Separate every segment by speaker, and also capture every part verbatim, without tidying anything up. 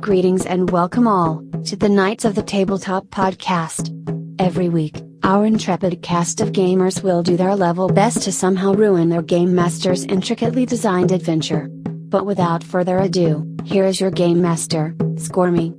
Speaker 1: Greetings and welcome all, to the Knights of the Tabletop podcast. Every week, our intrepid cast of gamers will do their level best to somehow ruin their game master's intricately designed adventure. But without further ado, here is your game master, Squirmy.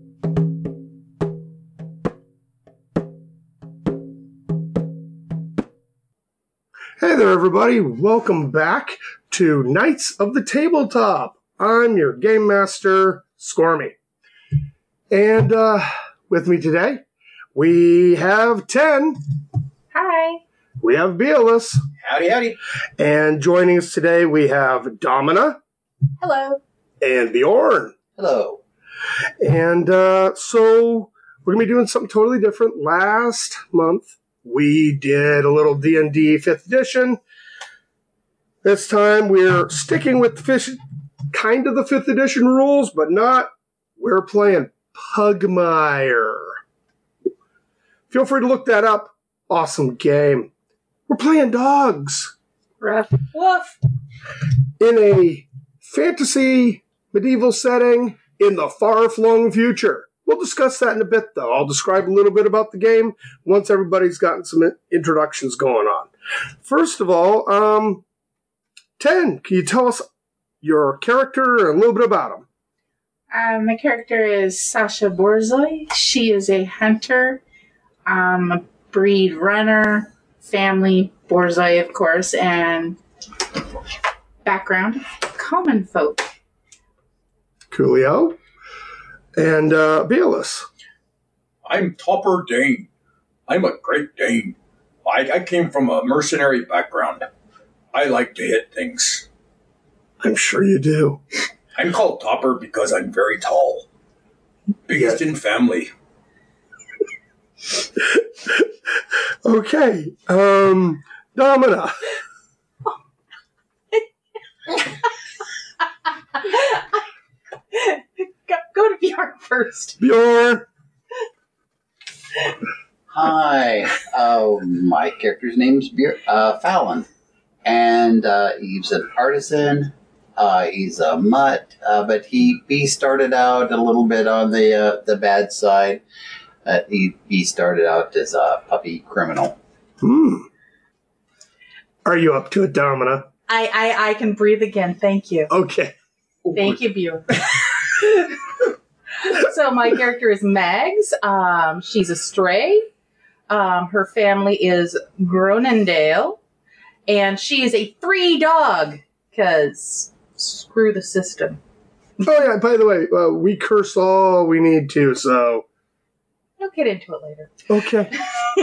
Speaker 2: Hey there everybody, welcome back to Knights of the Tabletop. I'm your game master, Squirmy. And uh, with me today, we have Ten.
Speaker 3: Hi.
Speaker 2: We have Bealus.
Speaker 4: Howdy, howdy.
Speaker 2: And joining us today, we have Domina.
Speaker 3: Hello.
Speaker 2: And Bjorn.
Speaker 4: Hello.
Speaker 2: And uh, so we're going to be doing something totally different. Last month, we did a little D and D fifth edition. This time, we're sticking with the fish, kind of the fifth edition rules, but not. We're playing Pugmire. Feel free to look that up. Awesome game. We're playing dogs.
Speaker 3: Ruff. Woof.
Speaker 2: In a fantasy medieval setting in the far-flung future. We'll discuss that in a bit, though. I'll describe a little bit about the game once everybody's gotten some introductions going on. First of all, um, Ten, can you tell us your character and a little bit about him?
Speaker 3: Uh, my character is Sasha Borzoi. She is a hunter, um, a breed runner, family, Borzoi, of course, and background, common folk.
Speaker 2: Coolio. And uh, Bealus.
Speaker 4: I'm Topper Dane. I'm a Great Dane. I, I came from a mercenary background. I like to hit things.
Speaker 2: I'm sure you do.
Speaker 4: I'm called Topper because I'm very tall. Biggest
Speaker 2: Yeah.
Speaker 4: in family.
Speaker 2: Okay. Um, Domina.
Speaker 3: go, go to Bjorn first.
Speaker 2: Bjorn.
Speaker 5: Hi, uh, my character's name's Bjor- uh, Fallon, and uh, he's an artisan. Uh, he's a mutt, uh, but he he started out a little bit on the uh, the bad side. Uh, he he started out as a puppy criminal.
Speaker 2: Hmm. Are you up to it, Domina?
Speaker 3: I, I, I can breathe again. Thank you.
Speaker 2: Okay.
Speaker 3: Thank you, Bjorn. So my character is Mags. Um, she's a stray. Um, her family is Gronendale. And she is a free dog, because screw the system.
Speaker 2: Oh, yeah, by the way, uh, we curse all we need to, so...
Speaker 3: We'll get into it later.
Speaker 2: Okay.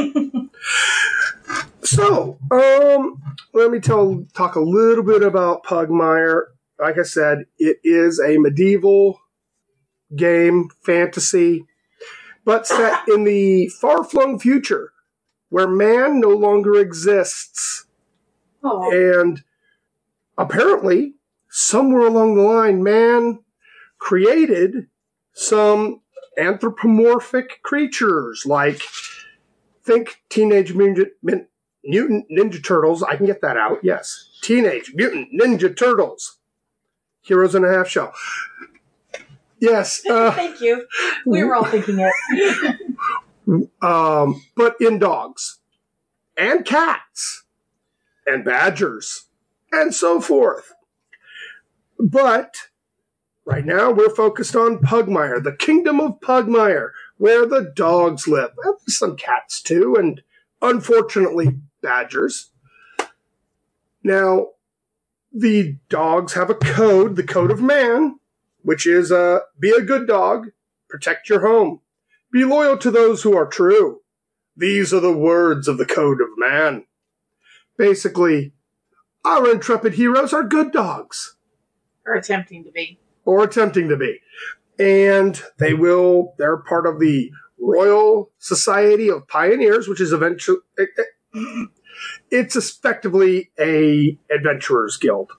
Speaker 2: So, um, let me tell, talk a little bit about Pugmire. Like I said, it is a medieval game, fantasy, but set in the far-flung future, where man no longer exists.
Speaker 3: Oh.
Speaker 2: And apparently, somewhere along the line, man created some anthropomorphic creatures, like, think Teenage Mutant, Mutant Ninja Turtles. I can get that out, yes. Teenage Mutant Ninja Turtles. Heroes in a Half Shell. Yes. Uh,
Speaker 3: Thank you. We were all thinking it.
Speaker 2: um, but in dogs. And cats. And badgers. And so forth. But right now we're focused on Pugmire, the kingdom of Pugmire, where the dogs live. Well, some cats too, and unfortunately badgers. Now, the dogs have a code, the code of man, which is uh, be a good dog, protect your home, be loyal to those who are true. These are the words of the code of man. Basically, our intrepid heroes are good dogs.
Speaker 3: Or attempting to be.
Speaker 2: Or attempting to be. And they will, they're part of the Royal Society of Pioneers, which is eventually, it's effectively a adventurers guild.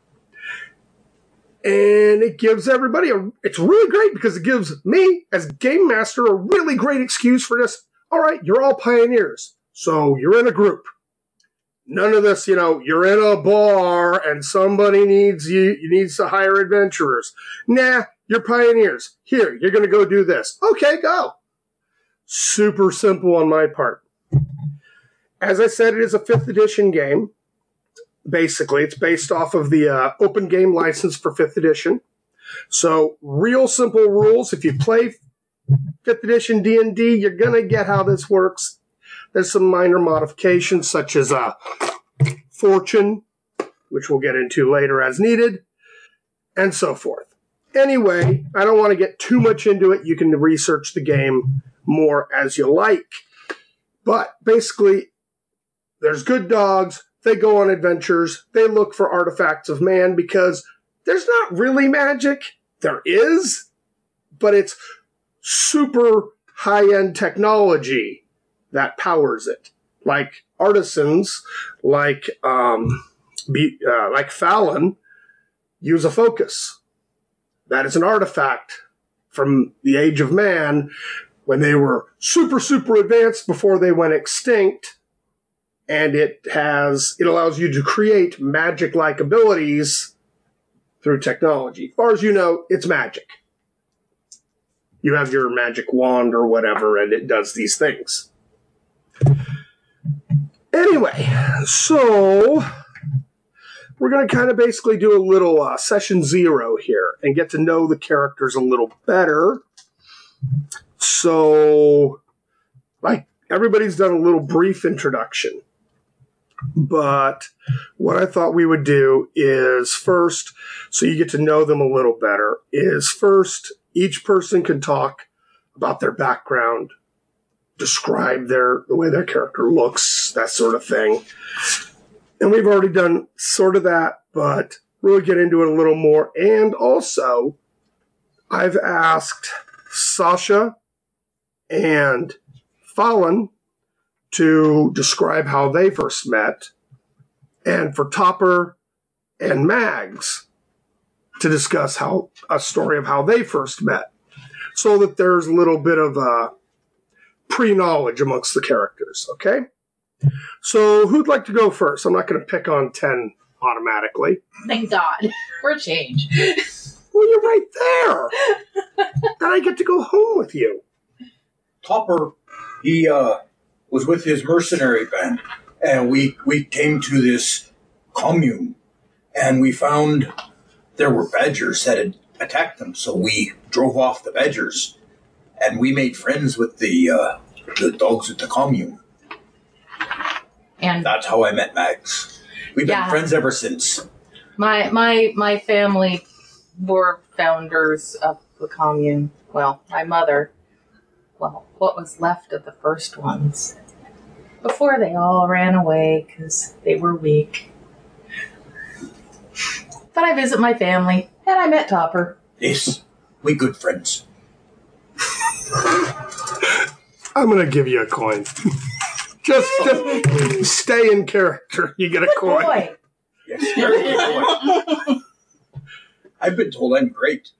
Speaker 2: And it gives everybody, a, it's really great because it gives me, as game master, a really great excuse for this. All right, you're all pioneers, so you're in a group. None of this, you know, you're in a bar and somebody needs you, you needs to hire adventurers. Nah, You're pioneers. Here, you're going to go do this. Okay, go. Super simple on my part. As I said, it is a fifth edition game. Basically, it's based off of the uh, open game license for fifth edition. So, real simple rules. If you play fifth edition D and D, you're going to get how this works. There's some minor modifications, such as uh, fortune, which we'll get into later as needed, and so forth. Anyway, I don't want to get too much into it. You can research the game more as you like. But basically, there's good dogs. They go on adventures. They look for artifacts of man because there's not really magic. There is, but it's super high-end technology that powers it. Like artisans, like um, be, uh, like Fallon, use a focus. That is an artifact from the age of man when they were super, super advanced before they went extinct. And it has, it allows you to create magic-like abilities through technology. As far as you know, it's magic. You have your magic wand or whatever, and it does these things. Anyway, so we're going to kind of basically do a little uh, session zero here and get to know the characters a little better. So, like, everybody's done a little brief introduction. But what I thought we would do is first, so you get to know them a little better, is first each person can talk about their background, describe their the way their character looks, that sort of thing. And we've already done sort of that, but really get into it a little more. And also, I've asked Sasha and Fallon to describe how they first met, and for Topper and Mags to discuss how a story of how they first met, so that there's a little bit of uh, pre-knowledge amongst the characters, okay? So who'd like to go first? I'm not going to pick on ten automatically.
Speaker 3: Thank God. For a change.
Speaker 2: Well, you're right there. Then I get to go home with you.
Speaker 4: Topper, he, uh, was with his mercenary band, and we, we came to this commune, and we found there were badgers that had attacked them, so we drove off the badgers, and we made friends with the uh, the dogs at the commune.
Speaker 3: And
Speaker 4: that's how I met Mags. We've been
Speaker 3: Yeah.
Speaker 4: friends ever since.
Speaker 3: my my my family were founders of the commune. Well, my mother. Well, what was left of the first ones. Before they all ran away because they were weak. But I visit my family, and I met Topper.
Speaker 4: Yes, we good friends.
Speaker 2: I'm going to give you a coin. just, just stay in character. You get a coin.
Speaker 3: Boy,
Speaker 4: Yes, very good boy. I've been told I'm great.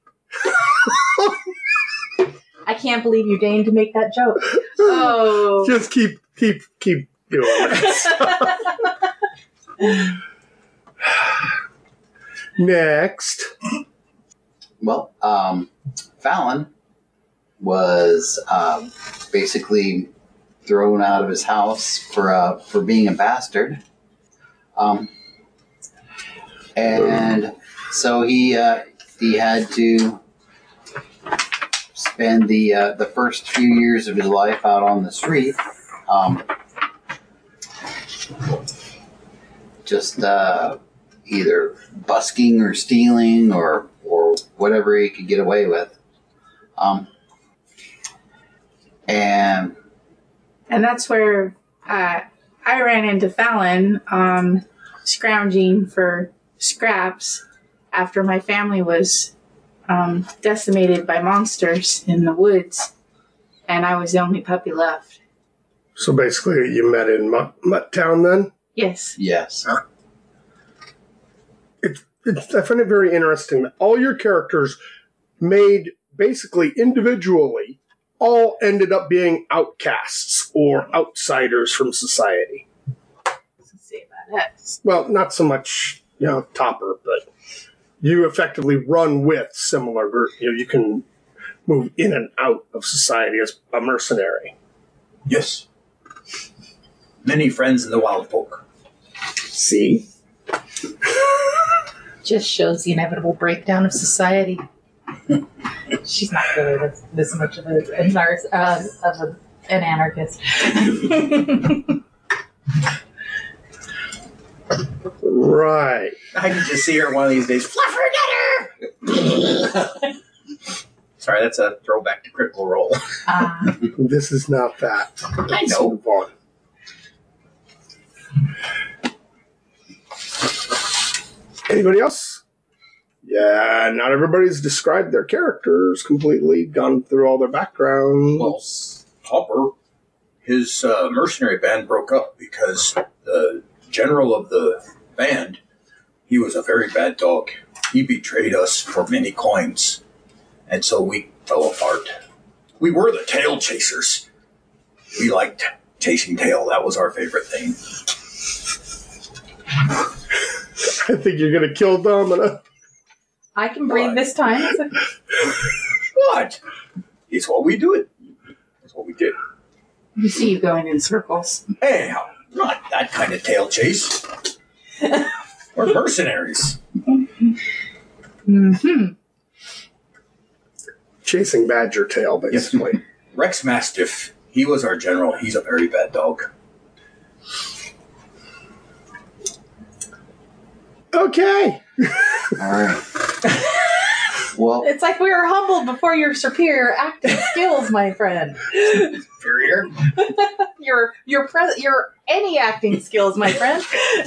Speaker 3: I can't believe you deigned to make that joke. Oh.
Speaker 2: Just keep, keep, keep doing it. Next.
Speaker 5: Well, um, Fallon was um, basically thrown out of his house for uh, for being a bastard, um, and so he uh, he had to spend the uh, the first few years of his life out on the street, um, just uh, either busking or stealing or or whatever he could get away with. Um, and
Speaker 6: And that's where uh, I ran into Fallon um, scrounging for scraps after my family was um, decimated by monsters in the woods, and I was the only puppy left.
Speaker 2: So basically, you met in Mutt, Mutt Town then?
Speaker 6: Yes.
Speaker 5: yes,
Speaker 2: It's, it's, I find it very interesting that all your characters made basically individually all ended up being outcasts or outsiders from society.
Speaker 3: Let's see about that.
Speaker 2: Well, not so much, you know, Topper, but you effectively run with similar group. You know, you can move in and out of society as a mercenary.
Speaker 4: Yes. Many friends in the wild folk.
Speaker 2: See?
Speaker 3: Just shows the inevitable breakdown of society. She's not really this, this much of a, a nar- uh, of a, an anarchist.
Speaker 2: Right.
Speaker 4: I can just see her one of these days. Fluffernutter! Sorry, that's a throwback to Critical Role.
Speaker 3: Uh,
Speaker 2: This is not that.
Speaker 4: I
Speaker 2: Let's
Speaker 4: know.
Speaker 2: move on. Anybody else? Yeah, not everybody's described their characters completely, gone through all their backgrounds.
Speaker 4: Hopper, his uh, mercenary band broke up because the general of the band, he was a very bad dog. He betrayed us for many coins, and so we fell apart. We were the tail chasers. We liked chasing tail. That was our favorite thing.
Speaker 2: I think you're going to kill Domina.
Speaker 3: I can breathe
Speaker 4: What?
Speaker 3: this time. It's a-
Speaker 4: What? It's what we do. It. It's what we did.
Speaker 6: You see you going in circles.
Speaker 4: Anyhow, not that kind of tail chase. We're mercenaries.
Speaker 6: Mm-hmm.
Speaker 2: Chasing Badger Tail, basically.
Speaker 4: Rex Mastiff, he was our general. He's a very bad dog.
Speaker 2: Okay.
Speaker 5: All right. Well,
Speaker 3: It's like we were humbled before your superior acting skills, my friend.
Speaker 4: Superior?
Speaker 3: Your your pres your any acting skills, my friend.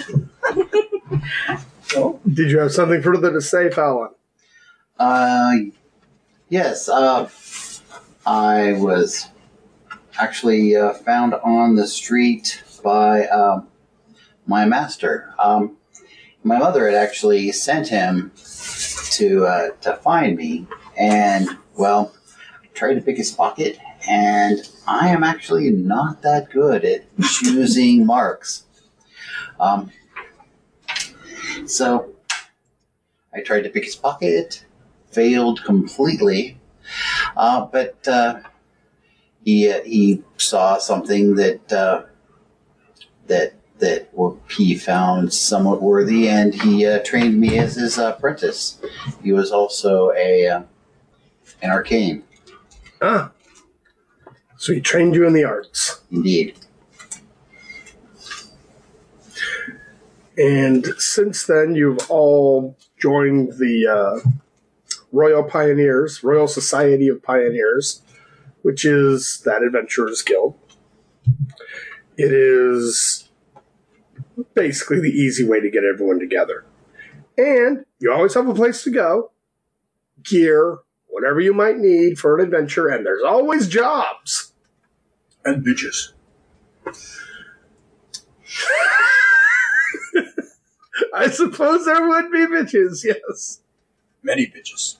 Speaker 2: Did you have something further to say, Fallon?
Speaker 5: uh, yes. Uh, I was actually uh, found on the street by um, my master. Um, my mother had actually sent him to uh, to find me, and well, tried to pick his pocket, and I am actually not that good at choosing marks. Um, so I tried to pick his pocket, failed completely, uh, but uh, he uh, he saw something that uh, that that he found somewhat worthy, and he uh, trained me as his apprentice. He was also a uh, an arcane,
Speaker 2: Ah. So he trained you in the arts.
Speaker 5: indeed.
Speaker 2: And since then, you've all joined the uh, Royal Pioneers, Royal Society of Pioneers, which is that Adventurers Guild. It is basically the easy way to get everyone together. And you always have a place to go, gear, whatever you might need for an adventure, and there's always jobs.
Speaker 4: And bitches.
Speaker 2: I suppose there would be bitches, yes.
Speaker 4: Many bitches.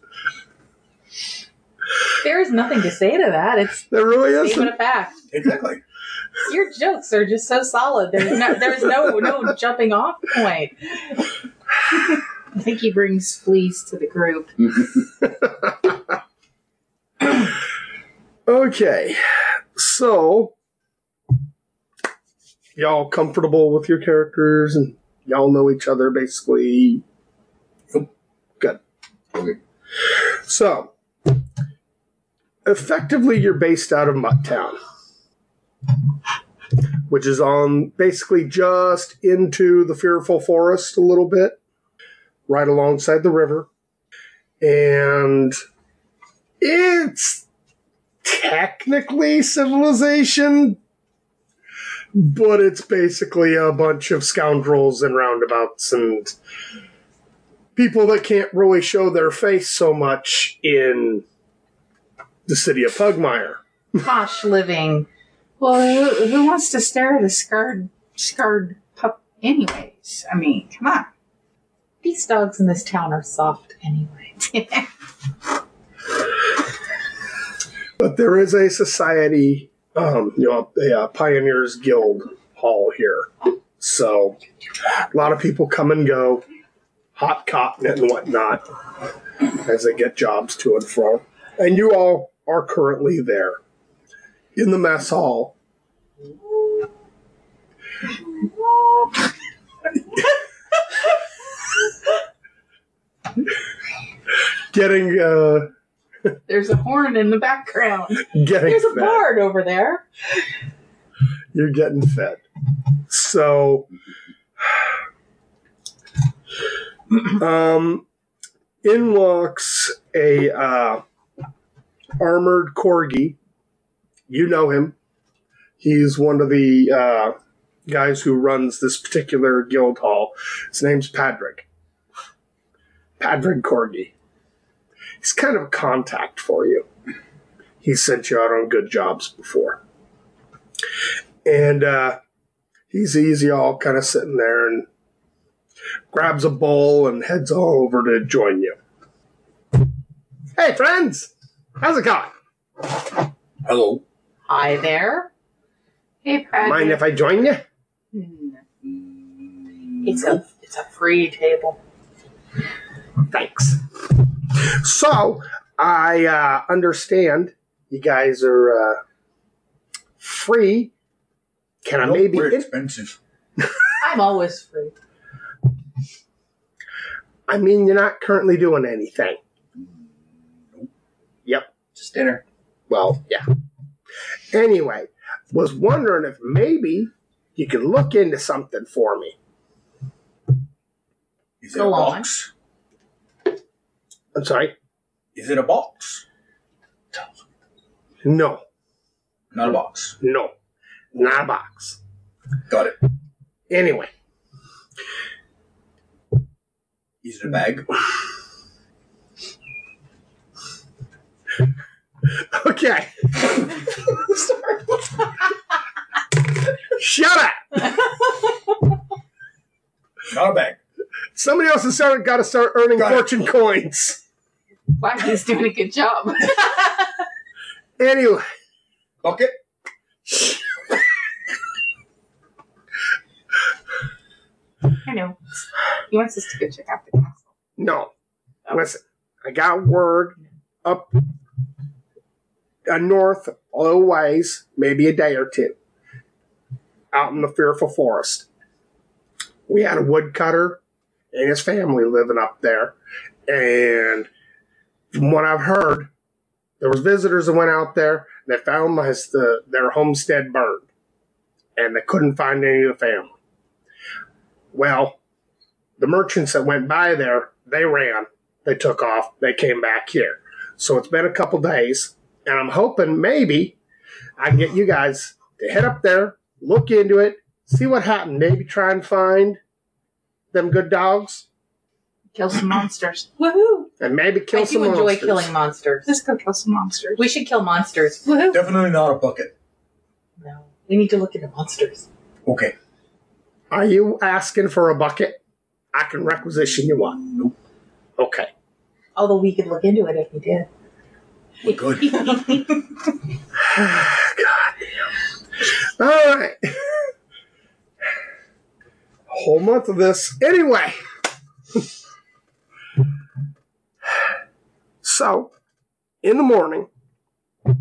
Speaker 3: There is nothing to say to that. It's
Speaker 2: There really
Speaker 3: a
Speaker 2: is.
Speaker 3: statement of fact.
Speaker 4: Exactly.
Speaker 3: Your jokes are just so solid. There's no there's no no jumping off point.
Speaker 6: I think he brings fleas to the group.
Speaker 2: Okay, so y'all comfortable with your characters and y'all know each other basically?
Speaker 4: Yep.
Speaker 2: Good.
Speaker 5: Okay.
Speaker 2: So, effectively, you're based out of Mutttown, which is on basically just into the Fearful Forest a little bit, right alongside the river. And it's technically civilization, but it's basically a bunch of scoundrels and roundabouts and people that can't really show their face so much in the city of Pugmire.
Speaker 3: Posh living.
Speaker 6: Well, who, who wants to stare at a scarred, scarred pup anyways? I mean, come on.
Speaker 3: These dogs in this town are soft anyway.
Speaker 2: But there is a society, um, you know, a, a Pioneers Guild hall here. So a lot of people come and go. hot cotton and whatnot as they get jobs to and fro. And you all are currently there in the mess hall. Getting, uh...
Speaker 3: There's a horn in the background.
Speaker 2: Getting
Speaker 3: There's a
Speaker 2: fed.
Speaker 3: bard over there.
Speaker 2: You're getting fed. So, um, in walks a uh, armored corgi. You know him. He's one of the uh, guys who runs this particular guild hall. His name's Padraig. Padraig Corgi. He's kind of a contact for you. He's sent you out on good jobs before. And uh, he's easy, all kind of sitting there and grabs a bowl and heads all over to join you. Hey, friends! How's it going?
Speaker 4: Hello.
Speaker 3: Hi there.
Speaker 6: Hey, Pat.
Speaker 2: Mind if I join you?
Speaker 3: It's a it's a free table.
Speaker 2: Thanks. So, I uh, understand you guys are uh, free. Can I
Speaker 4: Nope,
Speaker 2: maybe...
Speaker 4: we're
Speaker 2: in-
Speaker 4: expensive.
Speaker 3: I'm always free.
Speaker 2: I mean, you're not currently doing anything. Yep.
Speaker 5: Just dinner.
Speaker 2: Well, yeah. Anyway, was wondering if maybe you could look into something for me.
Speaker 4: Is it
Speaker 3: Go
Speaker 4: a
Speaker 3: on.
Speaker 4: box?
Speaker 2: I'm sorry?
Speaker 4: Is it a box?
Speaker 2: No.
Speaker 4: Not a box.
Speaker 2: No. Not a box.
Speaker 4: Got it.
Speaker 2: Anyway.
Speaker 4: Is it a bag?
Speaker 2: Okay.
Speaker 3: Sorry.
Speaker 2: Shut up!
Speaker 4: Not a bag.
Speaker 2: Somebody else has started, got to start earning
Speaker 4: Got it.
Speaker 2: fortune coins.
Speaker 6: Wacky's doing a good job.
Speaker 2: Anyway.
Speaker 4: Bucket?
Speaker 6: I know. He wants us to go check out the castle.
Speaker 2: No. Listen, I got word up uh, north a little ways, maybe a day or two, out in the Fearful Forest. We had a woodcutter and his family living up there. And from what I've heard, there was visitors that went out there and they found my, the, their homestead burned. And they couldn't find any of the family. Well, the merchants that went by there, they ran. They took off. They came back here. So it's been a couple days. And I'm hoping maybe I can get you guys to head up there, look into it, see what happened. Maybe try and find them good dogs.
Speaker 6: Kill some monsters.
Speaker 3: Woohoo!
Speaker 2: And maybe kill
Speaker 3: I
Speaker 2: some
Speaker 3: do enjoy
Speaker 2: monsters.
Speaker 3: killing monsters.
Speaker 6: Let's go kill some monsters.
Speaker 3: We should kill monsters.
Speaker 6: Woohoo.
Speaker 4: Definitely not a bucket.
Speaker 3: No, we need to look into monsters.
Speaker 4: Okay.
Speaker 2: Are you asking for a bucket? I can requisition you one.
Speaker 4: Nope.
Speaker 2: Okay.
Speaker 3: Although we could look into it if we did.
Speaker 4: Good.
Speaker 2: God damn. All right. Whole month of this. Anyway. So, in the morning, I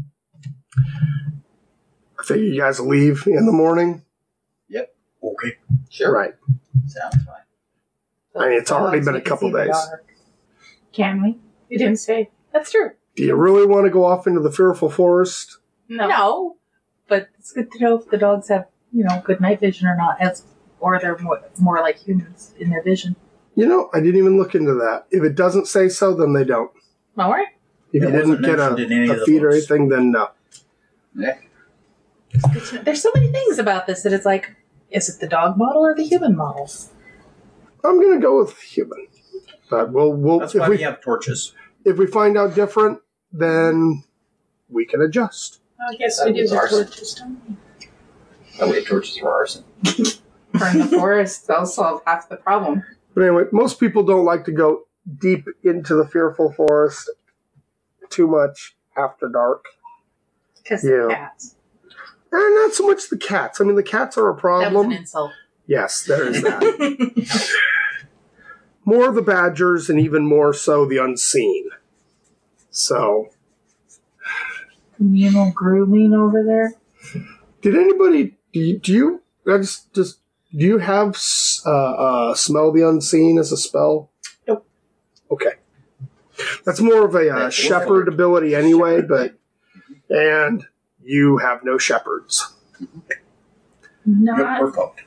Speaker 2: figure you guys leave in the morning.
Speaker 4: Okay.
Speaker 5: Sure.
Speaker 2: Right.
Speaker 5: Sounds fine.
Speaker 2: I mean, it's already
Speaker 3: Dogs,
Speaker 2: been
Speaker 3: we
Speaker 2: a
Speaker 3: can
Speaker 2: couple
Speaker 3: see the
Speaker 2: days.
Speaker 3: dark.
Speaker 6: Can we? You didn't say.
Speaker 3: That's true.
Speaker 2: Do you really want to go off into the Fearful Forest?
Speaker 6: No.
Speaker 3: No, but it's good to know if the dogs have, you know, good night vision or not, as or they're more, more like humans in their vision.
Speaker 2: You know, I didn't even look into that. If it doesn't say so, then they don't.
Speaker 3: All right.
Speaker 2: If
Speaker 4: It
Speaker 2: you didn't
Speaker 4: wasn't
Speaker 2: get a,
Speaker 4: mentioned in any of
Speaker 2: a
Speaker 4: the
Speaker 2: feed or
Speaker 4: books.
Speaker 2: anything, then no.
Speaker 5: Yeah.
Speaker 3: It's good to know. There's so many things about this that it's like, is it the dog model or the human model?
Speaker 2: I'm going to go with human. But we'll, we'll
Speaker 4: That's
Speaker 2: if
Speaker 4: why
Speaker 2: we
Speaker 4: we have torches.
Speaker 2: if we find out different, then we can adjust.
Speaker 6: I guess
Speaker 5: That
Speaker 6: we do
Speaker 5: was
Speaker 6: the
Speaker 5: arson.
Speaker 6: torches, don't we?
Speaker 5: Oh, we have torches for arson.
Speaker 6: Burn the forest, they'll solve half the problem.
Speaker 2: But anyway, most people don't like to go deep into the Fearful Forest too much after dark.
Speaker 3: Because
Speaker 2: Yeah.
Speaker 3: the cats.
Speaker 2: And not so much the cats. I mean, the cats are a
Speaker 3: That was
Speaker 2: problem.
Speaker 3: an insult.
Speaker 2: Yes, there is that. more the badgers, and even more so the unseen. So,
Speaker 3: communal grooming over there.
Speaker 2: did anybody? Do you? Do you that's just. Do you have uh, uh, smell the unseen as a spell?
Speaker 3: Nope.
Speaker 2: Okay. That's more of a uh,
Speaker 5: That's
Speaker 2: shepherd
Speaker 5: shepherd.
Speaker 2: ability anyway, but and you have no shepherds.
Speaker 4: Yep,
Speaker 6: Not
Speaker 4: we're fucked.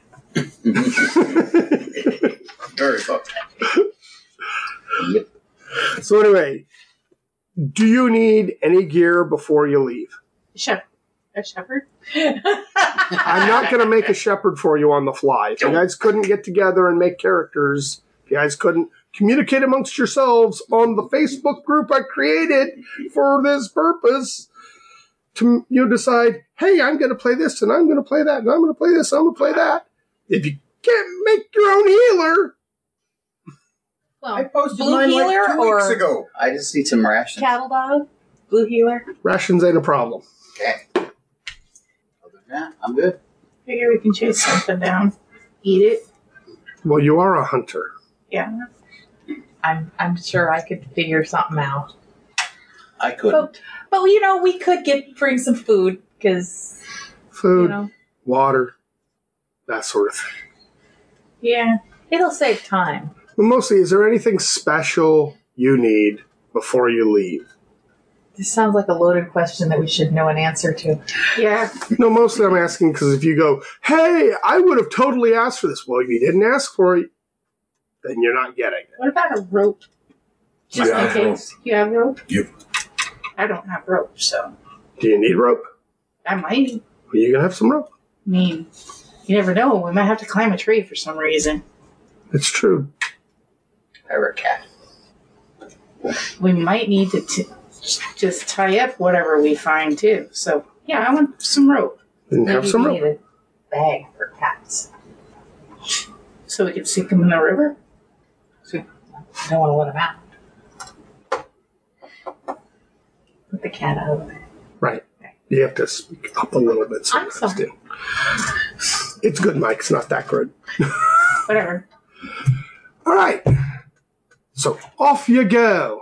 Speaker 4: Very fucked.
Speaker 5: Yep.
Speaker 2: So anyway, do you need any gear before you leave?
Speaker 6: shep- a shepherd.
Speaker 2: I'm not going to make a shepherd for you on the fly. If you guys couldn't get together and make characters, if you guys couldn't communicate amongst yourselves on the Facebook group I created for this purpose, to you decide, hey, I'm going to play this, and I'm going to play that, and I'm going to play this, and I'm going to play that. If you can't make your own healer,
Speaker 3: Well,
Speaker 4: I posted
Speaker 3: blue
Speaker 4: mine
Speaker 3: healer
Speaker 4: like two
Speaker 3: or
Speaker 4: weeks ago.
Speaker 5: I just need some rations.
Speaker 3: cattle dog, blue healer.
Speaker 2: rations ain't a problem.
Speaker 5: Okay. Other than that, I'm good.
Speaker 6: Figure we can chase something down, eat it.
Speaker 2: Well, you are a hunter.
Speaker 6: Yeah.
Speaker 3: I'm I'm sure I could figure something out.
Speaker 5: I couldn't.
Speaker 3: But, but you know, we could get bring some food because
Speaker 2: Food,
Speaker 3: you know
Speaker 2: water, that sort of thing.
Speaker 6: Yeah.
Speaker 3: it'll save time.
Speaker 2: But mostly, is there anything special you need before you leave?
Speaker 3: This sounds like a loaded question that we should know an answer to.
Speaker 6: Yeah.
Speaker 2: No, mostly I'm asking because if you go, hey, I would have totally asked for this. Well, if you didn't ask for it, then you're not getting it.
Speaker 6: What about a rope? Just
Speaker 4: Yeah,
Speaker 6: in case. You have rope?
Speaker 4: Yep.
Speaker 6: I don't have rope, so
Speaker 2: Do you need rope?
Speaker 6: I might.
Speaker 2: Well, you can have some rope.
Speaker 6: I mean, you never know. We might have to climb a tree for some reason.
Speaker 2: It's true.
Speaker 5: Pirate cat.
Speaker 6: We might need to t- just tie up whatever we find, too. So, yeah, I want some rope
Speaker 2: Then have
Speaker 3: Maybe
Speaker 2: some
Speaker 3: we
Speaker 2: rope.
Speaker 3: need a bag for cats.
Speaker 6: so we can sink them in the river.
Speaker 3: So we don't want to let them out. Put the cat out of there.
Speaker 2: Right. You have to speak up a little bit.
Speaker 3: I'm
Speaker 2: sometimes,
Speaker 3: sorry.
Speaker 2: too. It's good, Mike. It's not that good.
Speaker 6: Whatever.
Speaker 2: All right. So off you go.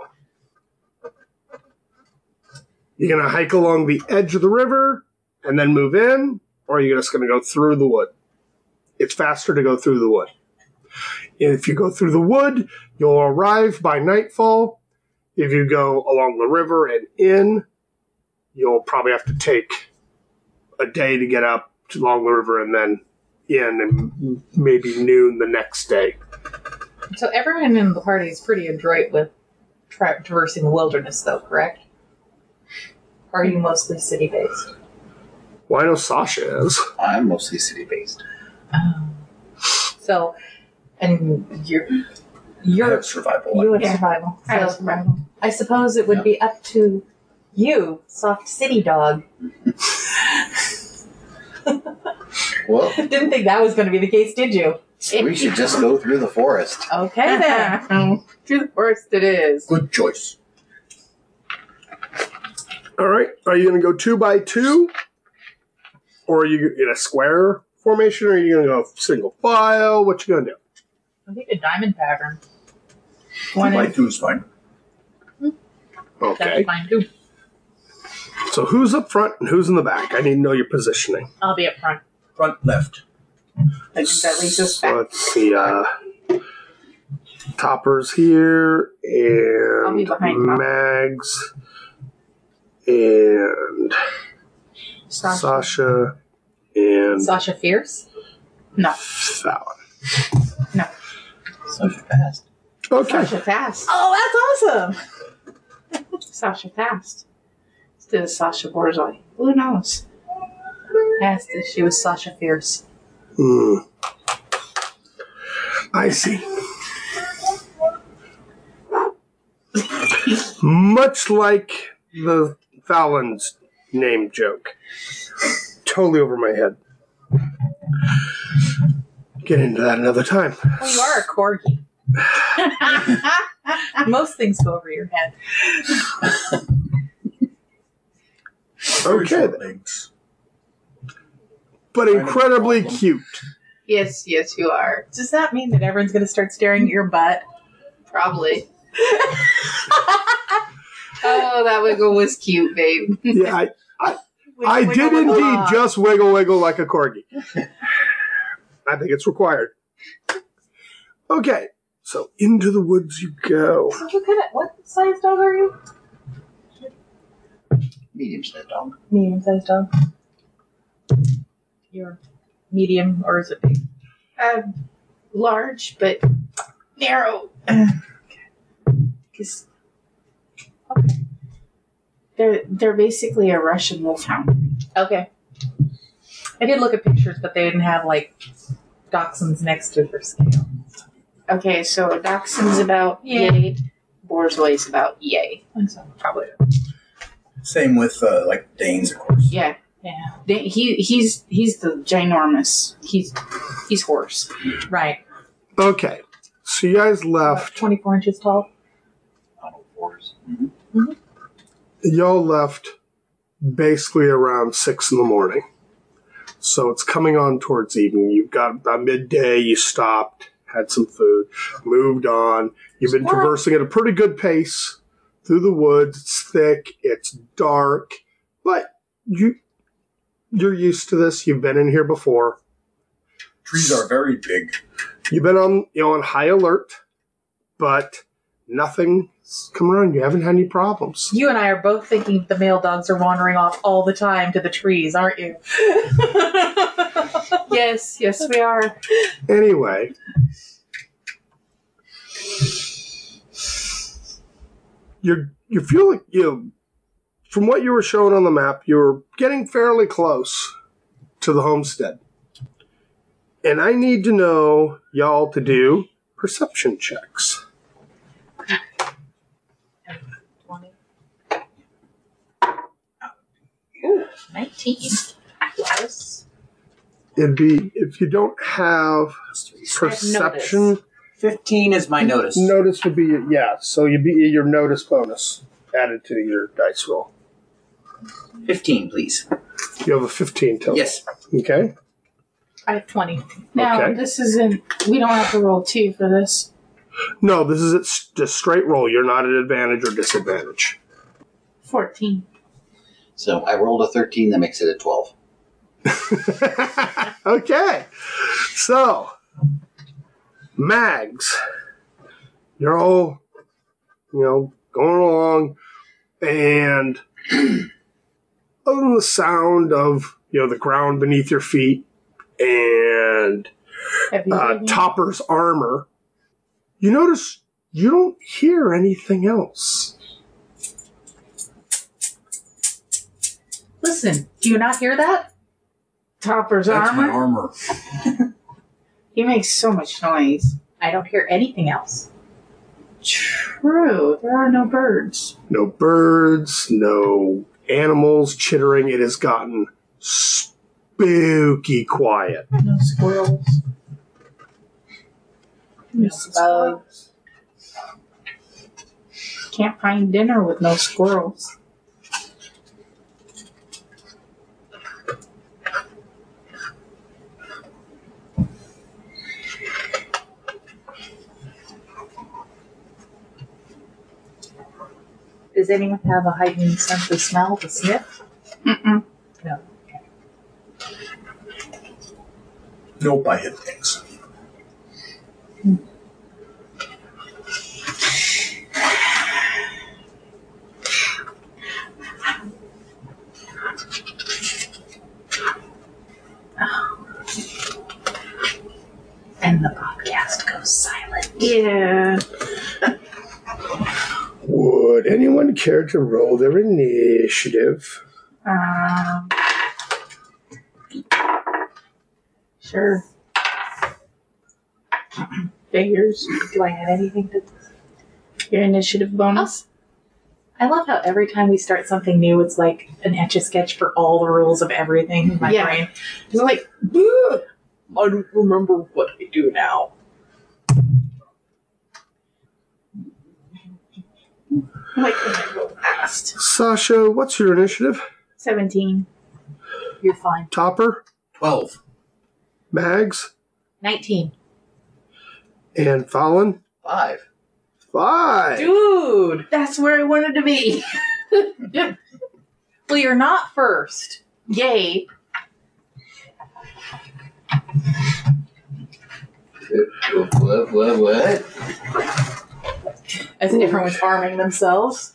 Speaker 2: You're going to hike along the edge of the river and then move in, or are you just going to go through the wood? It's faster to go through the wood. If you go through the wood, you'll arrive by nightfall. If you go along the river and in, you'll probably have to take a day to get up along the river and then in, and maybe noon the next day.
Speaker 3: So everyone in the party is pretty adroit with tra- traversing the wilderness, though, correct? Or are you mostly city-based?
Speaker 2: Well, I know Sasha is.
Speaker 5: I'm mostly city based.
Speaker 3: Um, so, and you're
Speaker 4: I
Speaker 3: you're
Speaker 4: have survival.
Speaker 3: you have
Speaker 6: Yeah.
Speaker 3: survival.
Speaker 6: I have
Speaker 3: So
Speaker 6: survival.
Speaker 3: I suppose it would
Speaker 5: Yeah.
Speaker 3: be up to you, soft city dog.
Speaker 5: Well,
Speaker 3: Didn't think that was going to be the case, did you?
Speaker 5: we should just go through the forest.
Speaker 3: Okay then.
Speaker 6: Through the forest it is.
Speaker 4: Good choice.
Speaker 2: All right. Are you going to go two by two? Or are you in a square formation? Or are you going to go single file? What you going to do?
Speaker 3: I think a diamond pattern.
Speaker 6: One
Speaker 4: Two by
Speaker 6: in,
Speaker 4: two is fine.
Speaker 3: That's
Speaker 2: Okay.
Speaker 3: fine too.
Speaker 2: So who's up front and who's in the back? I need to know your positioning.
Speaker 3: I'll be up front.
Speaker 4: Front left.
Speaker 6: I think that leads us
Speaker 2: So
Speaker 6: back.
Speaker 2: let's see. Uh, Topper's here,
Speaker 6: I'll be
Speaker 2: and
Speaker 6: behind Topper.
Speaker 2: Mags, and
Speaker 6: Sasha.
Speaker 2: Sasha, and
Speaker 3: Sasha Fierce.
Speaker 6: No.
Speaker 2: Fallon.
Speaker 6: No.
Speaker 5: So fast.
Speaker 2: Okay.
Speaker 6: Sasha Fast.
Speaker 3: Oh, that's awesome.
Speaker 6: Sasha Fast. Instead of Sasha Borzoi. Who knows?
Speaker 3: Asked if she was Sasha Fierce.
Speaker 2: Hmm. I see. Much like the Fallon's name joke. Totally over my head. Get into that another time.
Speaker 3: Well, you are a corgi. Most things go over your head.
Speaker 4: Very
Speaker 2: Okay,
Speaker 4: short
Speaker 2: then.
Speaker 4: legs.
Speaker 2: But incredibly cute.
Speaker 6: Yes, yes, you are.
Speaker 3: Does that mean that everyone's going to start staring at your butt?
Speaker 6: Probably. Oh, that wiggle was cute, babe.
Speaker 2: Yeah, I, I, I
Speaker 3: Wiggle,
Speaker 2: did
Speaker 3: wiggle,
Speaker 2: indeed
Speaker 3: wiggle.
Speaker 2: just wiggle wiggle like a corgi. I think it's required. Okay, so into the woods you go.
Speaker 3: So what kind of what size dog are you?
Speaker 5: Medium-sized dog.
Speaker 3: Medium sized dog. You're medium, or is it big?
Speaker 6: Uh, large, but narrow. Because
Speaker 3: Okay.
Speaker 6: they're they're basically a Russian wolfhound.
Speaker 3: Okay. I did look at pictures, but they didn't have like dachshunds next to their scale.
Speaker 6: Okay, so a dachshund's about
Speaker 3: Yeah.
Speaker 6: yay. Borzoi's about yay.
Speaker 3: And so probably.
Speaker 4: Same with uh, like Danes, of course.
Speaker 6: Yeah.
Speaker 3: Yeah.
Speaker 6: They, he he's he's the ginormous. He's he's horse.
Speaker 3: Right.
Speaker 2: Okay, so you guys left.
Speaker 3: Twenty-four inches tall.
Speaker 5: Auto fours. Mm-hmm.
Speaker 2: Y'all left basically around six in the morning. So it's coming on towards evening. You've got about midday, you stopped, had some food, moved on. You've been
Speaker 3: Squirrel.
Speaker 2: traversing at a pretty good pace through the woods. It's thick, it's dark, but you, you're used to this. You've been in here before.
Speaker 4: Trees are very big.
Speaker 2: You've been on, you know, on high alert, but nothing's come around. You haven't had any problems.
Speaker 3: You and I are both thinking the male dogs are wandering off all the time to the trees, aren't you?
Speaker 6: Yes, yes, we are.
Speaker 2: Anyway, you're you feel like you, from what you were showing on the map, you're getting fairly close to the homestead, and I need to know y'all to do perception checks.
Speaker 3: twenty. Ooh, nineteen. Yes.
Speaker 2: It'd be if you don't have perception.
Speaker 7: fifteen is my notice.
Speaker 2: Notice would be yeah. So you'd be your notice bonus added to your dice roll.
Speaker 7: fifteen, please.
Speaker 2: You have a fifteen total.
Speaker 7: Yes.
Speaker 2: Okay.
Speaker 3: I have twenty.
Speaker 6: Now
Speaker 2: Okay.
Speaker 6: this isn't. We don't have to roll two for this.
Speaker 2: No, this is it's just straight roll. You're not at advantage or disadvantage.
Speaker 6: Fourteen.
Speaker 5: So I rolled a thirteen, that makes it a twelve.
Speaker 2: Okay. So, Mags, you're all, you know, going along, and other than the sound of, you know, the ground beneath your feet and
Speaker 6: Have you
Speaker 2: uh,
Speaker 6: heard me?
Speaker 2: Topper's armor, you notice you don't hear anything else.
Speaker 3: Listen, do you not hear that?
Speaker 6: Topper's
Speaker 4: That's my
Speaker 6: armor.
Speaker 4: armor.
Speaker 6: He makes so much noise.
Speaker 3: I don't hear anything else.
Speaker 6: True. There are no birds.
Speaker 2: No birds, no animals chittering. It has gotten spooky quiet.
Speaker 6: No squirrels.
Speaker 3: No bugs.
Speaker 6: Can't find dinner with no squirrels.
Speaker 3: Does anyone have a heightened sense of smell to sniff?
Speaker 6: Mm-mm.
Speaker 3: No.
Speaker 4: Nope, I hit things.
Speaker 3: And the podcast goes silent.
Speaker 6: Yeah.
Speaker 2: Would anyone care to roll their initiative?
Speaker 6: Um. Sure. Figures.
Speaker 3: Do I have anything to...
Speaker 6: Your initiative bonus.
Speaker 3: I love how every time we start something new, it's like an Etch-a-Sketch for all the rules of everything in my
Speaker 6: Yeah.
Speaker 3: brain. It's like, "Ugh, I don't remember what I do now.
Speaker 6: Like when I roll fast.
Speaker 2: Sasha, what's your initiative?
Speaker 6: Seventeen.
Speaker 3: You're fine.
Speaker 2: Topper,
Speaker 4: Twelve.
Speaker 2: Mags,
Speaker 3: nineteen.
Speaker 2: and Fallon?
Speaker 5: Five.
Speaker 2: Five.
Speaker 3: Dude.
Speaker 6: That's where I wanted to be.
Speaker 3: Well, you're not first. Yay.
Speaker 5: What? What? What?
Speaker 3: As everyone's arming themselves.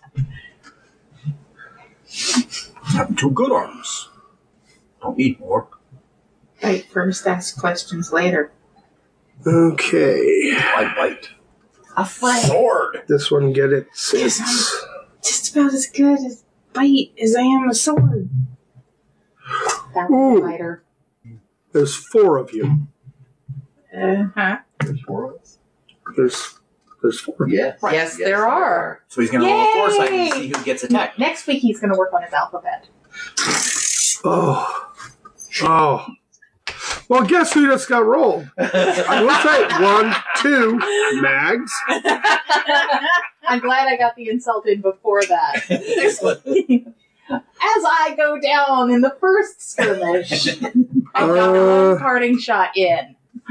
Speaker 4: Having two good arms. Don't need more.
Speaker 6: Right, first ask questions later.
Speaker 2: Okay.
Speaker 4: I bite.
Speaker 3: A fight.
Speaker 4: Sword.
Speaker 2: This one get it six.
Speaker 6: Just about as good as bite as I am a sword.
Speaker 3: That's
Speaker 2: Ooh.
Speaker 3: a fighter.
Speaker 2: There's four of you.
Speaker 6: Uh huh.
Speaker 5: There's four of us.
Speaker 2: There's there's four.
Speaker 5: Yes.
Speaker 3: Yes, there are.
Speaker 7: So he's going to roll a foresight
Speaker 3: Yay!
Speaker 7: and see who gets attacked.
Speaker 3: Next week he's going to work on his alphabet.
Speaker 2: Oh. Oh. Well, guess who just got rolled? I will say one, two, Mags.
Speaker 3: I'm glad I got the insult in before that.
Speaker 7: Excellent.
Speaker 3: As I go down in the first skirmish, I got
Speaker 2: Uh.
Speaker 3: one parting shot in.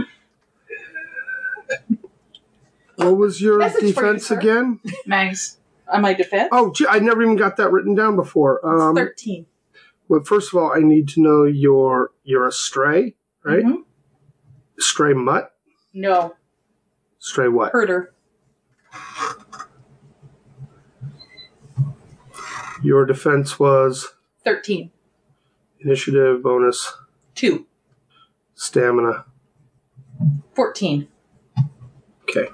Speaker 2: What was your
Speaker 3: Message for you,
Speaker 2: defense
Speaker 3: sir.
Speaker 2: again?
Speaker 6: Mags.
Speaker 3: On my defense,
Speaker 2: Oh, gee, I never even got that written down before.
Speaker 3: it's
Speaker 2: Um,
Speaker 3: thirteen.
Speaker 2: well, first of all, I need to know your you're a stray, right?
Speaker 3: Mhm.
Speaker 2: Stray mutt.
Speaker 3: No,
Speaker 2: Stray what?
Speaker 3: herder.
Speaker 2: Your defense was
Speaker 3: thirteen.
Speaker 2: initiative bonus,
Speaker 3: two.
Speaker 2: stamina.
Speaker 3: fourteen.
Speaker 2: Okay.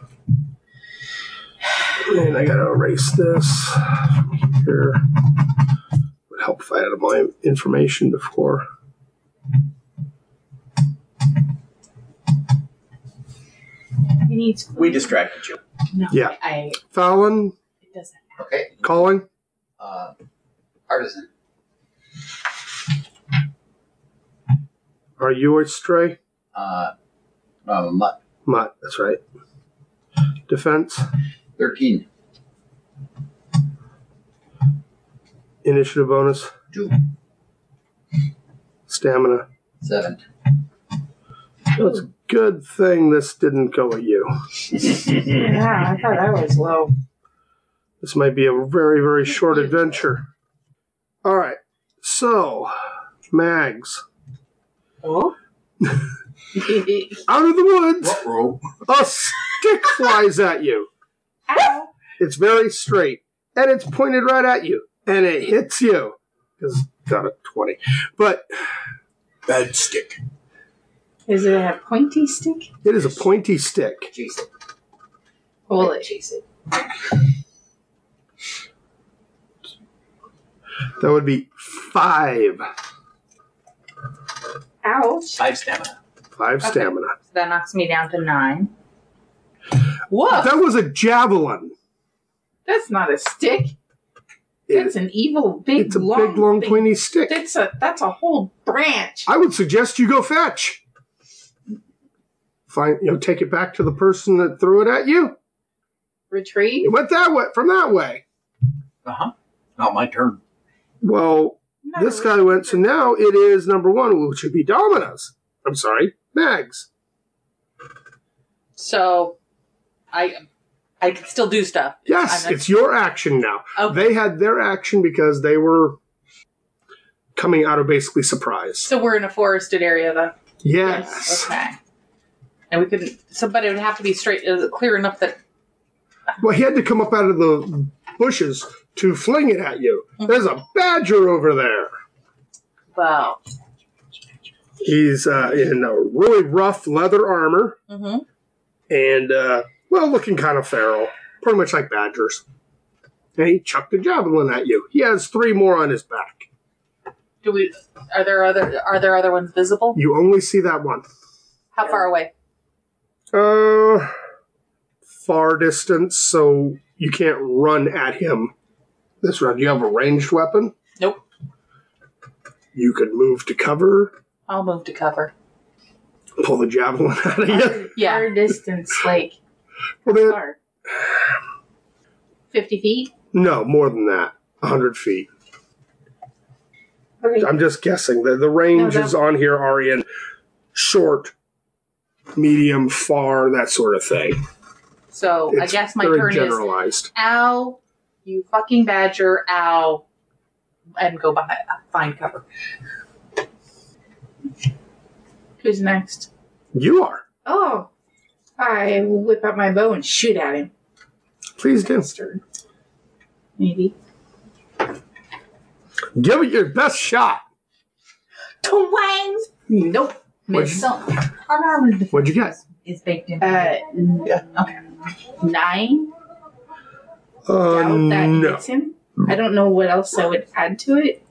Speaker 2: And I gotta erase this here. Would help if I had my information before.
Speaker 6: He needs.
Speaker 7: We distracted you.
Speaker 3: No,
Speaker 2: Yeah.
Speaker 3: I.
Speaker 2: Fallon,
Speaker 3: It doesn't.
Speaker 5: Okay.
Speaker 2: calling.
Speaker 5: Uh, artisan.
Speaker 2: Are you a stray?
Speaker 5: Uh, I'm a mutt.
Speaker 2: Mutt, that's right. Defense,
Speaker 5: Thirteen.
Speaker 2: initiative bonus,
Speaker 5: Two.
Speaker 2: stamina.
Speaker 5: Seven.
Speaker 2: It's a good thing this didn't go at you.
Speaker 6: Yeah, I thought I was low.
Speaker 2: This might be a very, very short adventure. All right. So, Mags.
Speaker 3: Oh?
Speaker 2: Out of the woods,
Speaker 4: Ruh-roh.
Speaker 2: a stick flies at you.
Speaker 6: Ow!
Speaker 2: It's very straight, and it's pointed right at you, and it hits you. Because it's got a twenty. But
Speaker 4: Bad stick.
Speaker 6: Is it a pointy stick?
Speaker 2: it is a pointy stick.
Speaker 5: Chase it.
Speaker 6: Pull it.
Speaker 5: Chase it.
Speaker 2: That would be five.
Speaker 6: Ouch.
Speaker 7: Five stamina.
Speaker 2: Five
Speaker 3: Okay.
Speaker 2: stamina.
Speaker 3: So that knocks me down to nine. Whoa!
Speaker 2: That was a javelin.
Speaker 6: That's not a stick.
Speaker 2: It-
Speaker 6: That's an evil big
Speaker 2: it's a
Speaker 6: long
Speaker 2: big, long,
Speaker 6: thing.
Speaker 2: pointy stick.
Speaker 6: That's a that's a whole branch.
Speaker 2: I would suggest you go fetch. Find, you know, take it back to the person that threw it at you.
Speaker 3: Retrieve?
Speaker 2: It went that way, from that way.
Speaker 7: Uh huh.
Speaker 4: Not my turn.
Speaker 2: Well,
Speaker 6: Not
Speaker 2: this
Speaker 6: a-
Speaker 2: guy went, so now it is number one, which would be Domino's. I'm sorry, Mags.
Speaker 3: So, I I can still do stuff.
Speaker 2: Yes,
Speaker 3: I'm not-
Speaker 2: it's your action now.
Speaker 3: Okay.
Speaker 2: They had their action because they were coming out of basically surprise.
Speaker 3: So we're in a forested area then?
Speaker 2: Yes.
Speaker 3: Okay. And we couldn't, somebody would have to be straight, is it clear enough that,
Speaker 2: Well, he had to come up out of the bushes to fling it at you.
Speaker 3: Mhm.
Speaker 2: There's a badger over there.
Speaker 3: well,
Speaker 2: He's uh, in a really rough leather armor
Speaker 3: mm-hmm.
Speaker 2: and, uh, well, looking kind of feral. Pretty much like badgers. And he chucked a javelin at you. He has three more on his back.
Speaker 3: Do we, are there other, are there other ones visible?
Speaker 2: You only see that one.
Speaker 3: How far away?
Speaker 2: Uh, far distance, so you can't run at him. This round, do you have a ranged weapon?
Speaker 3: Nope.
Speaker 2: You could move to cover,
Speaker 3: I'll move to cover.
Speaker 2: pull the javelin out of you.
Speaker 3: Yeah.
Speaker 6: Far distance, like
Speaker 2: Well, then,
Speaker 6: far. Fifty feet.
Speaker 2: no, more than that. A hundred feet.
Speaker 6: Okay.
Speaker 2: I'm just guessing. The, the ranges
Speaker 6: No, that-
Speaker 2: on here are in short, medium, far, that sort of thing.
Speaker 3: So I
Speaker 2: It's
Speaker 3: guess my
Speaker 2: very
Speaker 3: turn
Speaker 2: generalized.
Speaker 3: is ow, you fucking badger, ow, and go behind, find cover.
Speaker 6: Who's next?
Speaker 2: You are.
Speaker 6: Oh, I will whip out my bow and shoot at him.
Speaker 2: Please do.
Speaker 6: Maybe.
Speaker 2: Give it your best shot.
Speaker 3: Twang! Nope.
Speaker 2: What'd
Speaker 3: Miss.
Speaker 2: you-
Speaker 3: So, unarmored
Speaker 2: What'd you get?
Speaker 3: is baked in.
Speaker 6: Uh,
Speaker 7: Yeah.
Speaker 3: Okay.
Speaker 6: nine.
Speaker 2: Uh,
Speaker 6: Doubt that
Speaker 2: no.
Speaker 6: hits him. I don't know what else I would add to it.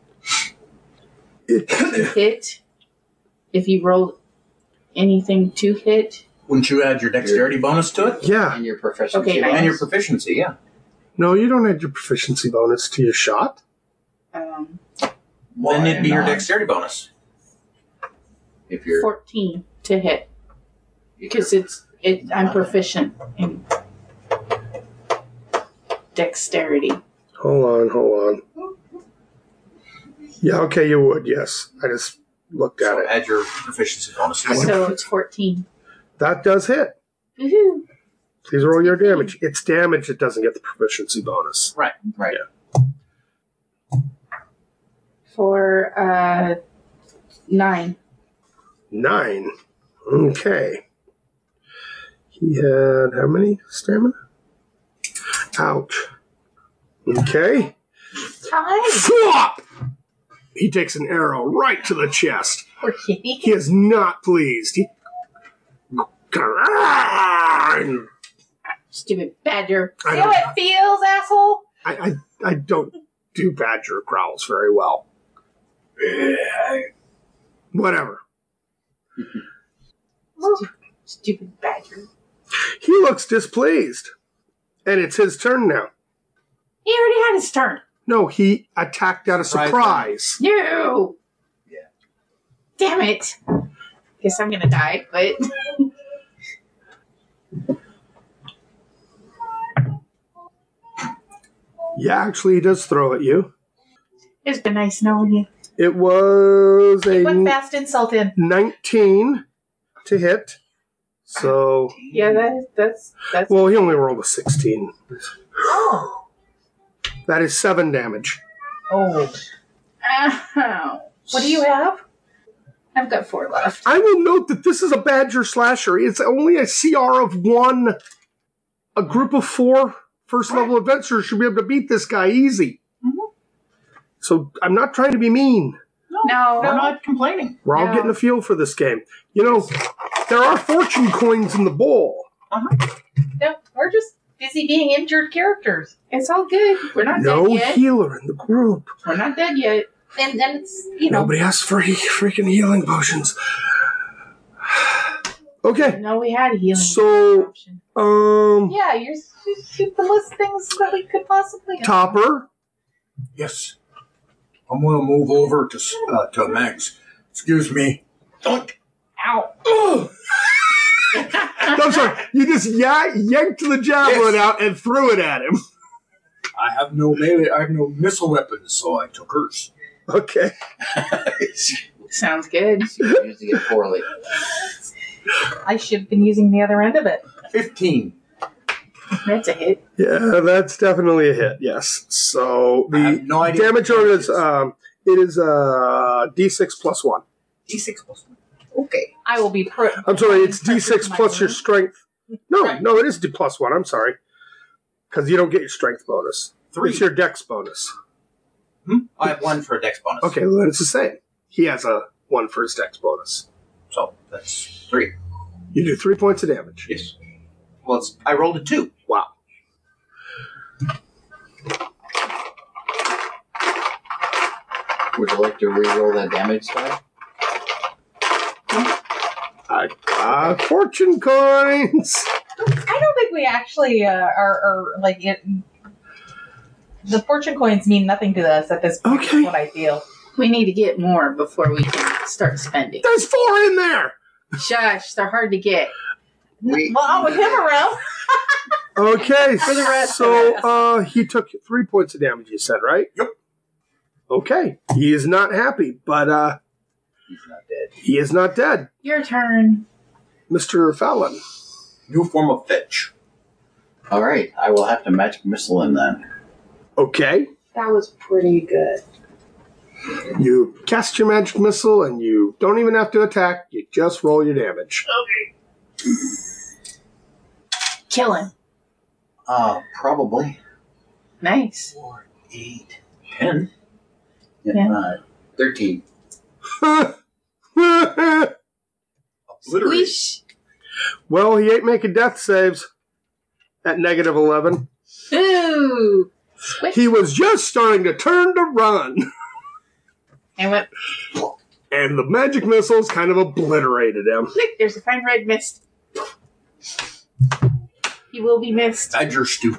Speaker 6: To hit. If you roll anything to hit.
Speaker 7: Wouldn't you add your dexterity bonus to it?
Speaker 2: Yeah.
Speaker 5: And your proficiency.
Speaker 6: Okay,
Speaker 5: bonus.
Speaker 7: And your proficiency, yeah.
Speaker 2: No, you don't add your proficiency bonus to your shot.
Speaker 6: Um,
Speaker 7: Then it'd be your
Speaker 5: not?
Speaker 7: dexterity bonus.
Speaker 5: If you're
Speaker 6: fourteen to hit. Because it's it. I'm proficient in dexterity.
Speaker 2: Hold on, hold on. Yeah, okay, you would, yes. I just looked at
Speaker 7: So
Speaker 2: it.
Speaker 7: add your proficiency bonus to it.
Speaker 6: So it's fourteen.
Speaker 2: That does hit.
Speaker 6: Woohoo!
Speaker 2: Please roll your damage. It's damage, it doesn't get the proficiency bonus.
Speaker 7: Right.
Speaker 5: right.
Speaker 6: For uh nine.
Speaker 2: Nine. Okay. He had how many stamina? Ouch. Okay.
Speaker 3: Time.
Speaker 2: Flop! He takes an arrow right to the chest.
Speaker 3: Poor kitty.
Speaker 2: He is not pleased. He. I,
Speaker 6: Stupid badger.
Speaker 3: See how
Speaker 2: don't,
Speaker 3: it feels, asshole?
Speaker 2: I, I, I don't do badger growls very well. Whatever.
Speaker 6: Stupid, stupid badger.
Speaker 2: He looks displeased. And it's his turn now.
Speaker 6: He already had his turn.
Speaker 2: No, he attacked out of
Speaker 7: Surprise.
Speaker 2: surprise.
Speaker 6: No.
Speaker 7: Yeah.
Speaker 6: Damn it. Guess I'm gonna die, but
Speaker 2: Yeah, actually, he does throw at you.
Speaker 6: it's been nice knowing you.
Speaker 2: It was a
Speaker 3: What fast insult in?
Speaker 2: nineteen to hit. So,
Speaker 6: Yeah, that, that's that's
Speaker 2: well, he only rolled a sixteen.
Speaker 3: Oh.
Speaker 2: That is seven damage.
Speaker 3: Oh.
Speaker 6: Ow.
Speaker 3: What do you have?
Speaker 6: I've got four left.
Speaker 2: I will note that this is a Badger slasher. It's only a C R of one. A group of four first level adventurers should be able to beat this guy easy.
Speaker 3: Mhm.
Speaker 2: So I'm not trying to be mean.
Speaker 6: No.
Speaker 7: We're not complaining.
Speaker 2: We're all
Speaker 6: No.
Speaker 2: getting a feel for this game. You know, there are fortune coins in the bowl.
Speaker 3: No, we're just busy being injured characters.
Speaker 6: It's all good. We're not
Speaker 2: No
Speaker 6: dead yet.
Speaker 2: healer in the group.
Speaker 6: We're not dead yet.
Speaker 3: And and it's, you know.
Speaker 2: Nobody has free freaking healing potions. Okay,
Speaker 6: No, we had a healing
Speaker 2: So-
Speaker 6: option.
Speaker 2: um,
Speaker 3: Yeah, you're you shoot the list things that we could possibly.
Speaker 2: Topper.
Speaker 4: Yes. I'm going to move over to s- uh, to Max. Excuse me. Don't.
Speaker 6: Ow.
Speaker 2: I'm sorry, you just ya- yanked the javelin
Speaker 4: Yes.
Speaker 2: out and threw it at him.
Speaker 4: I have no melee. I have no missile weapons, so I took hers.
Speaker 2: Okay.
Speaker 6: Sounds good.
Speaker 5: You used to get poorly.
Speaker 3: I should have been using the other end of it.
Speaker 4: Fifteen.
Speaker 6: That's a hit.
Speaker 2: Yeah, that's definitely a hit. Yes. So
Speaker 4: I
Speaker 2: the
Speaker 4: have no idea.
Speaker 2: damage on it is um, it is uh, D six plus one.
Speaker 4: D six plus one. Okay.
Speaker 3: I will be. Pro-
Speaker 2: I'm sorry, it's D six
Speaker 3: pressure to my
Speaker 2: plus your
Speaker 3: wound.
Speaker 2: strength. No,
Speaker 3: Right.
Speaker 2: no, it is D plus one. I'm sorry, because you don't get your strength bonus.
Speaker 4: Three.
Speaker 2: It's your dex bonus.
Speaker 7: I have one for a dex bonus.
Speaker 2: Okay, well, then it's the same. He has a one for his dex bonus.
Speaker 7: So that's three.
Speaker 2: You do three points of damage.
Speaker 7: Yes. Well, it's, I rolled a two.
Speaker 2: Wow.
Speaker 5: Would you like to re-roll that damage die?
Speaker 2: I got fortune coins.
Speaker 3: I don't think we actually uh, are, are like it. The fortune coins mean nothing to us at this point.
Speaker 2: Okay.
Speaker 3: Is what I feel.
Speaker 6: We need to get more before we can start spending.
Speaker 2: There's four in there.
Speaker 6: Shush, they're hard to get.
Speaker 5: We,
Speaker 3: Well, not with him around.
Speaker 2: Okay,
Speaker 3: For the rest
Speaker 2: so
Speaker 3: of us.
Speaker 2: uh, he took three points of damage. You said, right?
Speaker 4: Yep.
Speaker 2: Okay, he is not happy, but uh,
Speaker 5: he's not dead.
Speaker 2: he is not dead.
Speaker 6: Your turn.
Speaker 2: Mister Fallon.
Speaker 4: New form of fetch.
Speaker 5: All right, I will have to magic missile him then.
Speaker 2: Okay.
Speaker 3: That was pretty good.
Speaker 2: You cast your magic missile, and you don't even have to attack. You just roll your damage.
Speaker 3: Okay. Kill him.
Speaker 5: Uh, probably.
Speaker 3: Nice.
Speaker 5: Four, eight, ten. Yeah,
Speaker 3: Yeah.
Speaker 5: Uh, thirteen.
Speaker 7: Obliterate.
Speaker 3: Squish.
Speaker 2: Well, he ain't making death saves at negative eleven.
Speaker 3: Ooh. Squish.
Speaker 2: He was just starting to turn to run,
Speaker 3: And went,
Speaker 2: and the magic missiles kind of obliterated him.
Speaker 3: click, there's a fine red mist. He will be missed.
Speaker 7: Badger stew.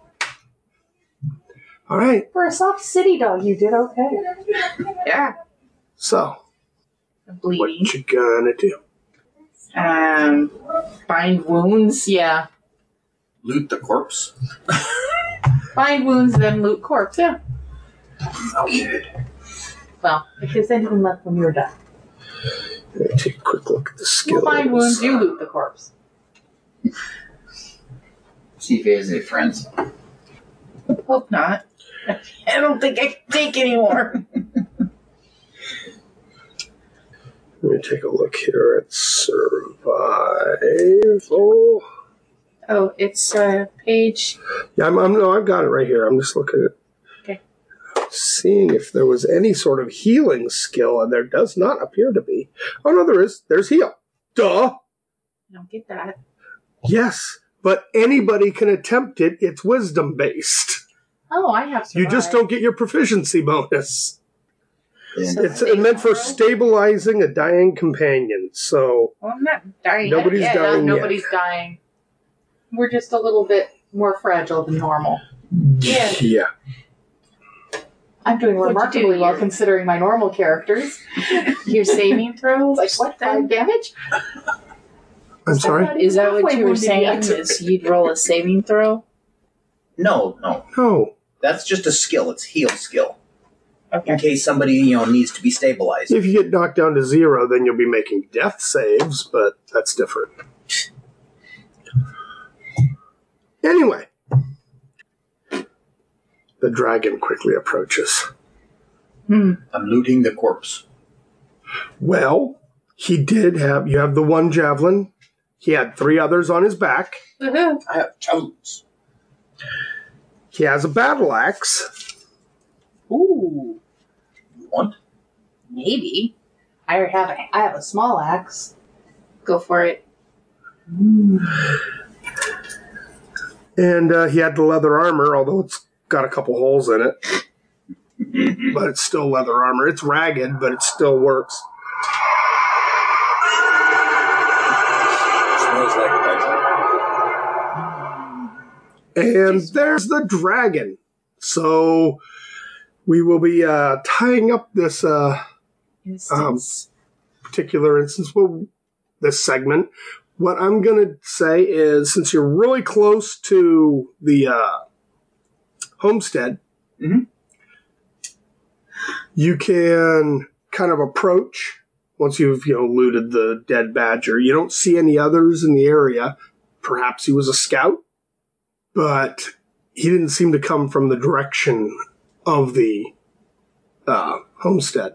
Speaker 2: All right,
Speaker 3: For a soft city dog, you did okay. Yeah.
Speaker 2: so
Speaker 3: I'm
Speaker 2: what
Speaker 3: bleeding.
Speaker 2: you gonna do?
Speaker 3: Um, bind wounds. Yeah.
Speaker 7: Loot the corpse.
Speaker 3: Bind wounds, then loot corpse. Yeah.
Speaker 7: Okay.
Speaker 3: Well, if there's anything left when you're done.
Speaker 2: Let me take a quick look at the
Speaker 3: You
Speaker 2: skills.
Speaker 3: bind wounds, you loot the corpse.
Speaker 5: See if he has any friends.
Speaker 3: Hope not. I don't think I can take anymore.
Speaker 2: Let me take a look here at survival.
Speaker 3: Oh, it's uh, page.
Speaker 2: Yeah, I'm, I'm no, I've got it right here. I'm just looking at
Speaker 3: Okay.
Speaker 2: seeing if there was any sort of healing skill, and there does not appear to be. Oh no, there is. There's heal. Duh.
Speaker 3: I don't get that.
Speaker 2: Yes, but anybody can attempt it. It's wisdom based.
Speaker 3: Oh, I have
Speaker 2: You just
Speaker 3: survived.
Speaker 2: don't get your proficiency bonus.
Speaker 5: And
Speaker 3: So-
Speaker 2: It's meant for stabilizing a dying companion. So
Speaker 3: Well, I'm not dying.
Speaker 2: Nobody's
Speaker 3: yet.
Speaker 2: dying
Speaker 3: No,
Speaker 2: yet.
Speaker 3: nobody's dying. We're just a little bit more fragile than normal. Yeah.
Speaker 2: yeah.
Speaker 3: I'm doing
Speaker 6: What'd you
Speaker 3: remarkably
Speaker 6: do
Speaker 3: well
Speaker 6: here?
Speaker 3: considering my normal characters.
Speaker 6: Your saving throws?
Speaker 3: Like what? Five damage?
Speaker 2: I'm sorry.
Speaker 6: Is that what
Speaker 3: Halfway
Speaker 6: you were
Speaker 3: wounded
Speaker 6: saying?
Speaker 3: yet.
Speaker 6: Is you'd roll a saving throw?
Speaker 7: No, no.
Speaker 2: No.
Speaker 7: That's just a skill. It's heal skill.
Speaker 3: Okay.
Speaker 7: In case somebody, you know, needs to be stabilized.
Speaker 2: If you get knocked down to zero, then you'll be making death saves, but that's different. Anyway, the dragon quickly approaches.
Speaker 3: Hmm.
Speaker 7: I'm looting the corpse.
Speaker 2: Well, he did have, you have the one javelin. He had three others on his back.
Speaker 3: Woohoo.
Speaker 7: I have javelins.
Speaker 2: He has a battle axe.
Speaker 3: Ooh.
Speaker 7: You want?
Speaker 3: Maybe. I have a, I have a small axe.
Speaker 6: Go for it.
Speaker 2: And uh, he had the leather armor, although it's got a couple holes in it. But it's still leather armor. It's ragged, but it still works.
Speaker 4: Smells like badger.
Speaker 2: And there's the dragon. So we will be uh, tying up this uh,
Speaker 6: Instance.
Speaker 2: particular instance, well, this segment. What I'm going to say is, since you're really close to the uh, homestead,
Speaker 7: Mhm.
Speaker 2: you can kind of approach once you've you know looted the dead badger. You don't see any others in the area. Perhaps he was a scout, but he didn't seem to come from the direction of the uh, homestead.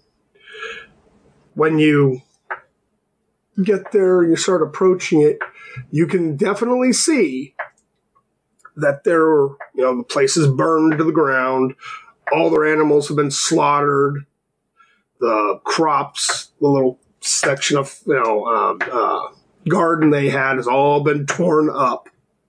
Speaker 2: When you get there and you start approaching it, you can definitely see that there, you know, the place is burned to the ground. All their animals have been slaughtered. The crops, the little section of, you know, um, uh, garden they had has all been torn up.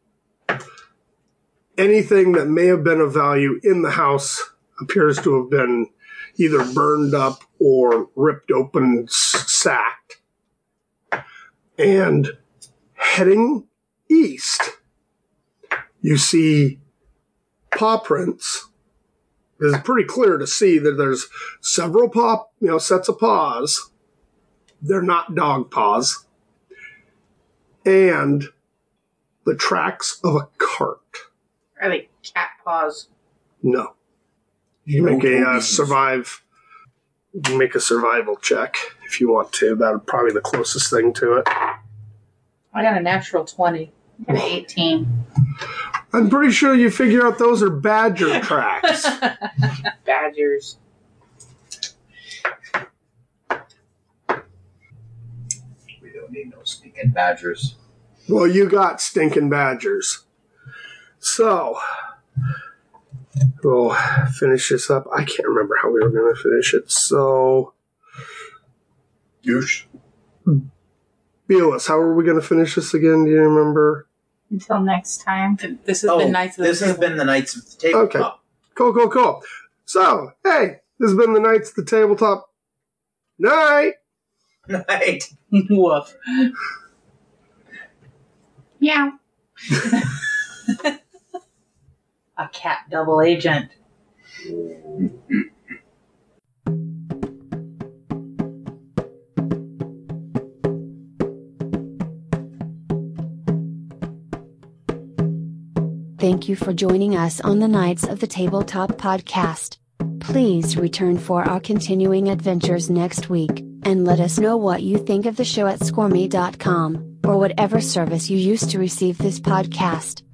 Speaker 2: Anything that may have been of value in the house appears to have been either burned up or ripped open, s- sacked. And heading east, you see paw prints. It's pretty clear to see that there's several paw, you know, sets of paws. They're not dog paws. And the tracks of a cart.
Speaker 6: Are they cat paws?
Speaker 2: No. You make a uh,
Speaker 4: Hooves.
Speaker 2: survive. You can make a survival check if you want to. That would probably be the closest thing to it.
Speaker 3: I got a natural twenty. I got an eighteen.
Speaker 2: I'm pretty sure you figure out those are badger tracks.
Speaker 6: Badgers.
Speaker 7: We don't need no stinking
Speaker 5: And badgers.
Speaker 2: Well, you got stinking badgers. So, we'll finish this up. I can't remember how we were going to finish it. So,
Speaker 4: Douche.
Speaker 2: Bealis, how are we going to finish this again? Do you remember?
Speaker 6: Until next time.
Speaker 3: This has
Speaker 7: Oh,
Speaker 3: been Knights of the
Speaker 7: this has
Speaker 3: Table.
Speaker 7: been the Knights of the Tabletop.
Speaker 2: Okay. Cool, cool, cool. So, hey, this has been the Knights of the Tabletop. Night!
Speaker 7: Night.
Speaker 3: Woof.
Speaker 6: Yeah.
Speaker 3: A cat double agent.
Speaker 1: Thank you for joining us on the Knights of the Tabletop podcast. Please return for our continuing adventures next week, and let us know what you think of the show at squirmy dot com, or whatever service you use to receive this podcast.